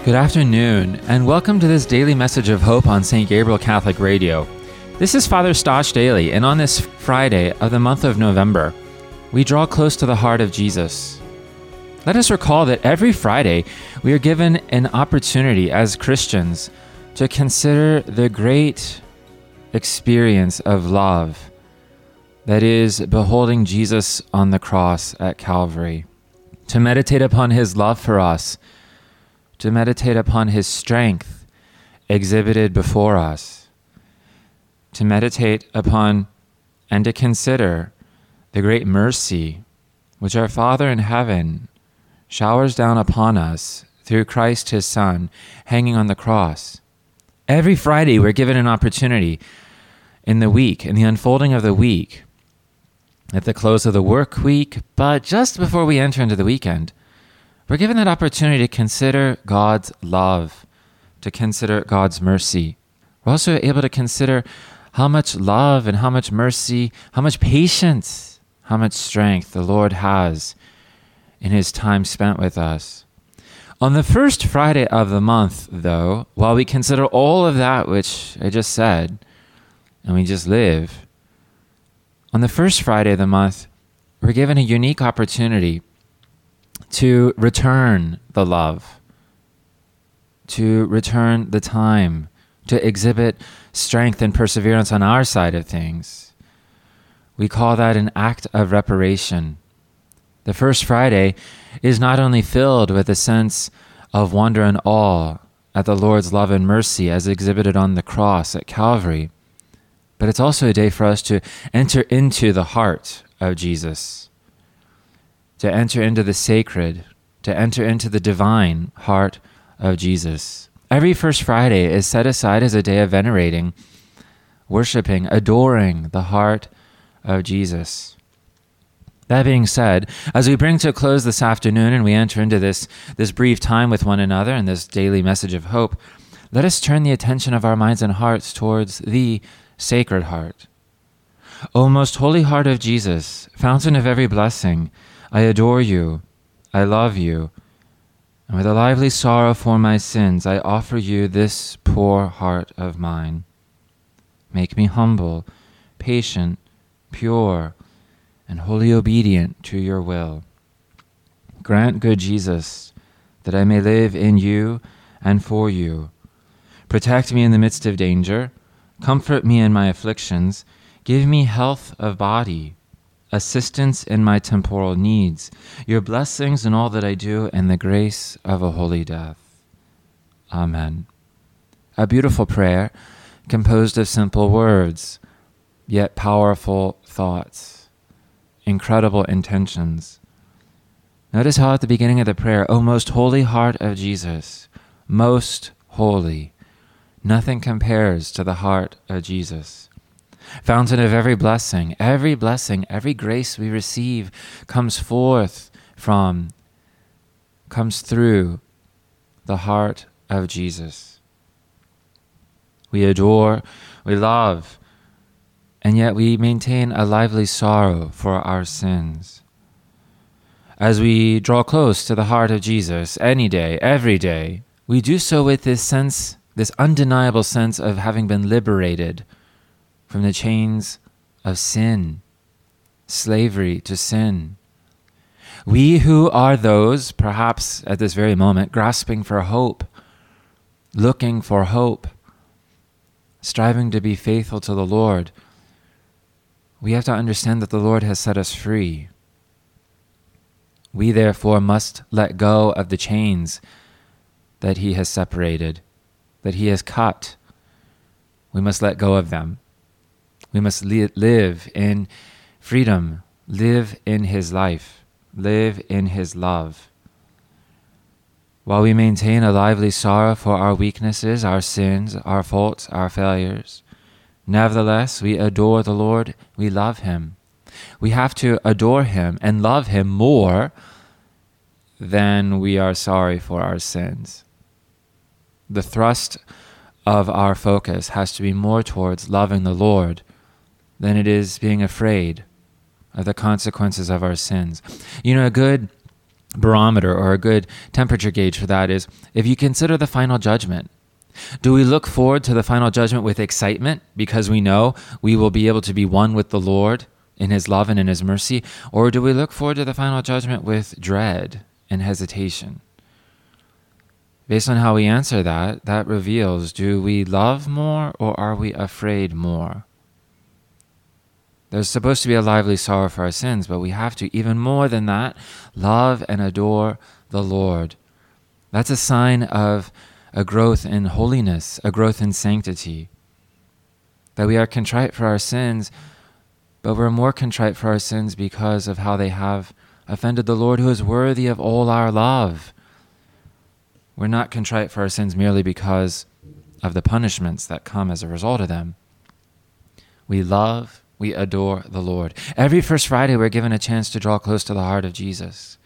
Good afternoon, and welcome to this daily message of hope on St. Gabriel Catholic Radio. This is Father Stosh Daily, and on this Friday of the month of November, we draw close to the heart of Jesus. Let us recall that every Friday we are given an opportunity as Christians to consider the great experience of love that is beholding Jesus on the cross at Calvary, to meditate upon his love for us, to meditate upon his strength exhibited before us, to meditate upon and to consider the great mercy which our Father in heaven showers down upon us through Christ his Son, hanging on the cross. Every Friday we're given an opportunity in the week, in the unfolding of the week, at the close of the work week, but just before we enter into the weekend, we're given that opportunity to consider God's love, to consider God's mercy. We're also able to consider how much love and how much mercy, how much patience, how much strength the Lord has in his time spent with us. On the first Friday of the month, though, while we consider all of that which I just said, and we just live, on the first Friday of the month, we're given a unique opportunity to return the love, to return the time, to exhibit strength and perseverance on our side of things. We call that an act of reparation. The first Friday is not only filled with a sense of wonder and awe at the Lord's love and mercy as exhibited on the cross at Calvary, but it's also a day for us to enter into the heart of Jesus, to enter into the sacred, to enter into the divine heart of Jesus. Every First Friday is set aside as a day of venerating, worshiping, adoring the heart of Jesus. That being said, as we bring to a close this afternoon and we enter into this brief time with one another and this daily message of hope, let us turn the attention of our minds and hearts towards the Sacred Heart. O most holy heart of Jesus, fountain of every blessing, I adore you, I love you, and with a lively sorrow for my sins, I offer you this poor heart of mine. Make me humble, patient, pure, and wholly obedient to your will. Grant, good Jesus, that I may live in you and for you. Protect me in the midst of danger, comfort me in my afflictions, give me health of body, assistance in my temporal needs, your blessings in all that I do, and the grace of a holy death. Amen. A beautiful prayer composed of simple words, yet powerful thoughts, incredible intentions. Notice how at the beginning of the prayer, O most holy heart of Jesus, most holy, nothing compares to the heart of Jesus. Fountain of every blessing, every grace we receive comes through the heart of Jesus. We adore, we love, and yet we maintain a lively sorrow for our sins. As we draw close to the heart of Jesus any day, every day, we do so with this undeniable sense of having been liberated from the chains of sin, slavery to sin. We who are those, perhaps at this very moment, grasping for hope, looking for hope, striving to be faithful to the Lord, we have to understand that the Lord has set us free. We therefore must let go of the chains that he has separated, that he has cut. We must let go of them. We must live in freedom, live in his life, live in his love. While we maintain a lively sorrow for our weaknesses, our sins, our faults, our failures, nevertheless, we adore the Lord, we love him. We have to adore him and love him more than we are sorry for our sins. The thrust of our focus has to be more towards loving the Lord than it is being afraid of the consequences of our sins. You know, a good barometer or a good temperature gauge for that is if you consider the final judgment. Do we look forward to the final judgment with excitement because we know we will be able to be one with the Lord in his love and in his mercy? Or do we look forward to the final judgment with dread and hesitation? Based on how we answer that reveals, do we love more or are we afraid more? There's supposed to be a lively sorrow for our sins, but we have to, even more than that, love and adore the Lord. That's a sign of a growth in holiness, a growth in sanctity. That we are contrite for our sins, but we're more contrite for our sins because of how they have offended the Lord, who is worthy of all our love. We're not contrite for our sins merely because of the punishments that come as a result of them. We love, we adore the Lord. Every First Friday, we're given a chance to draw close to the heart of Jesus.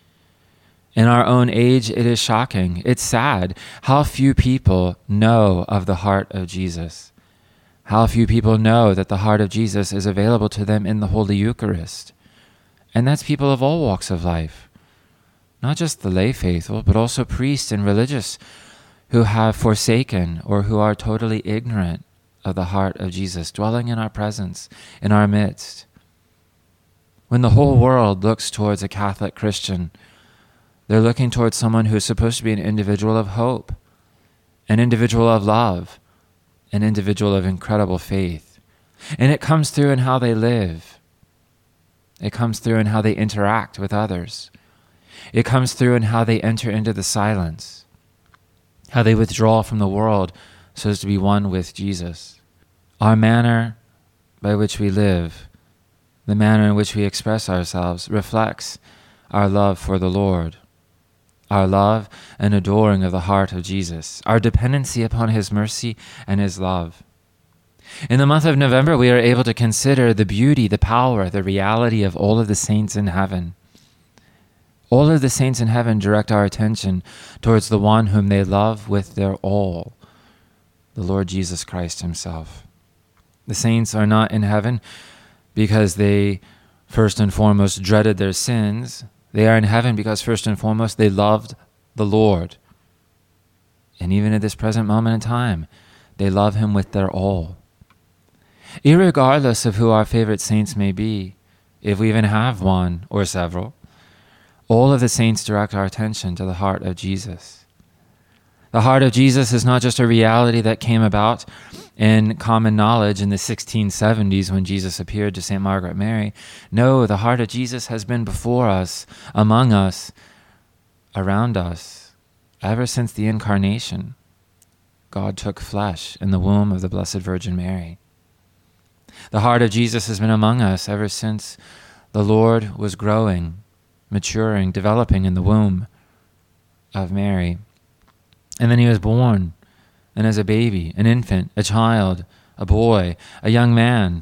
In our own age, it is shocking. It's sad how few people know of the heart of Jesus. How few people know that the heart of Jesus is available to them in the Holy Eucharist. And that's people of all walks of life. Not just the lay faithful, but also priests and religious who have forsaken or who are totally ignorant of the heart of Jesus dwelling in our presence, in our midst. When the whole world looks towards a Catholic Christian, they're looking towards someone who is supposed to be an individual of hope, an individual of love, an individual of incredible faith. And it comes through in how they live. It comes through in how they interact with others. It comes through in how they enter into the silence, how they withdraw from the world so as to be one with Jesus. Our manner by which we live, the manner in which we express ourselves, reflects our love for the Lord, our love and adoring of the heart of Jesus, our dependency upon his mercy and his love. In the month of November, we are able to consider the beauty, the power, the reality of all of the saints in heaven. All of the saints in heaven direct our attention towards the one whom they love with their all, the Lord Jesus Christ himself. The saints are not in heaven because they first and foremost dreaded their sins. They are in heaven because first and foremost they loved the Lord. And even at this present moment in time, they love him with their all. Irregardless of who our favorite saints may be, if we even have one or several, all of the saints direct our attention to the heart of Jesus. The heart of Jesus is not just a reality that came about in common knowledge in the 1670s when Jesus appeared to St. Margaret Mary. No, the heart of Jesus has been before us, among us, around us, ever since the Incarnation. God took flesh in the womb of the Blessed Virgin Mary. The heart of Jesus has been among us ever since the Lord was growing, maturing, developing in the womb of Mary. And then he was born, and as a baby, an infant, a child, a boy, a young man,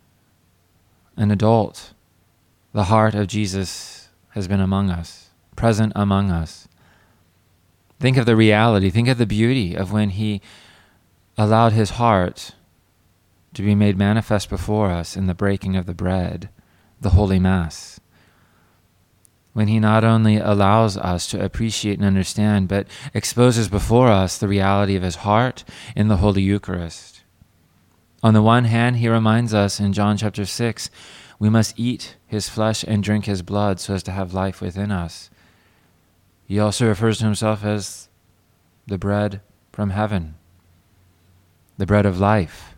an adult, the heart of Jesus has been among us, present among us. Think of the reality, think of the beauty of when he allowed his heart to be made manifest before us in the breaking of the bread, the Holy Mass. When he not only allows us to appreciate and understand, but exposes before us the reality of his heart in the Holy Eucharist. On the one hand, he reminds us in John chapter 6, we must eat his flesh and drink his blood so as to have life within us. He also refers to himself as the bread from heaven, the bread of life.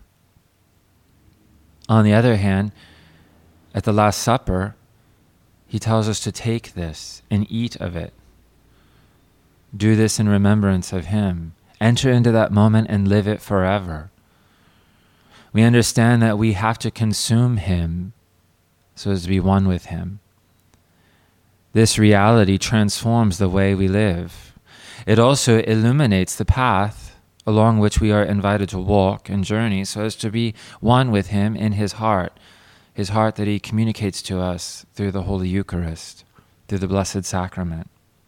On the other hand, at the Last Supper, he tells us to take this and eat of it. Do this in remembrance of him. Enter into that moment and live it forever. We understand that we have to consume him so as to be one with him. This reality transforms the way we live. It also illuminates the path along which we are invited to walk and journey so as to be one with him in his heart that he communicates to us through the Holy Eucharist, through the Blessed Sacrament.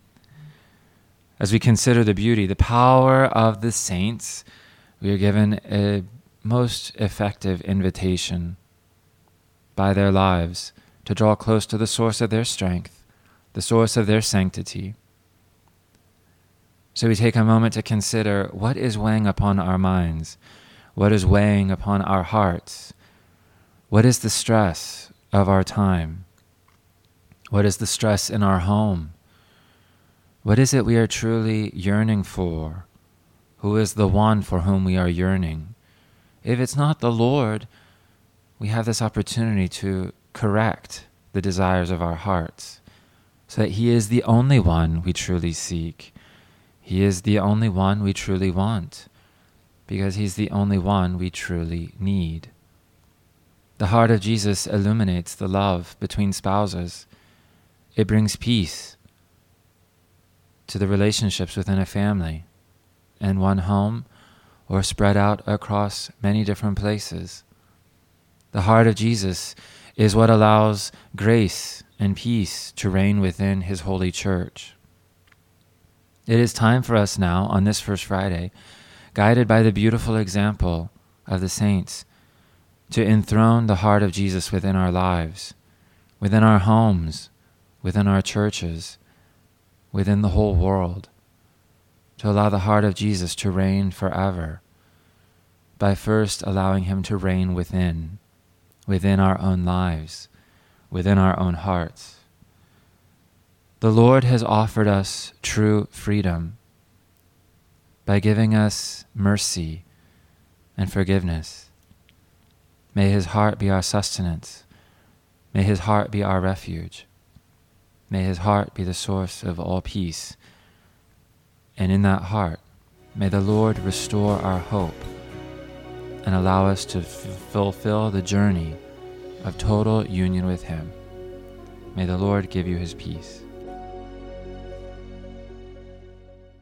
As we consider the beauty, the power of the saints, we are given a most effective invitation by their lives to draw close to the source of their strength, the source of their sanctity. So we take a moment to consider what is weighing upon our minds, what is weighing upon our hearts, what is the stress of our time, what is the stress in our home, what is it we are truly yearning for, who is the one for whom we are yearning. If it's not the Lord, we have this opportunity to correct the desires of our hearts, so that He is the only one we truly seek. He is the only one we truly want, because He's the only one we truly need. The heart of Jesus illuminates the love between spouses. It brings peace to the relationships within a family, in one home or spread out across many different places. The heart of Jesus is what allows grace and peace to reign within His holy church. It is time for us now, on this First Friday, guided by the beautiful example of the saints, to enthrone the heart of Jesus within our lives, within our homes, within our churches, within the whole world, to allow the heart of Jesus to reign forever, by first allowing Him to reign within our own lives, within our own hearts. The Lord has offered us true freedom by giving us mercy and forgiveness. May His heart be our sustenance. May His heart be our refuge. May His heart be the source of all peace. And in that heart, may the Lord restore our hope and allow us to fulfill the journey of total union with Him. May the Lord give you His peace.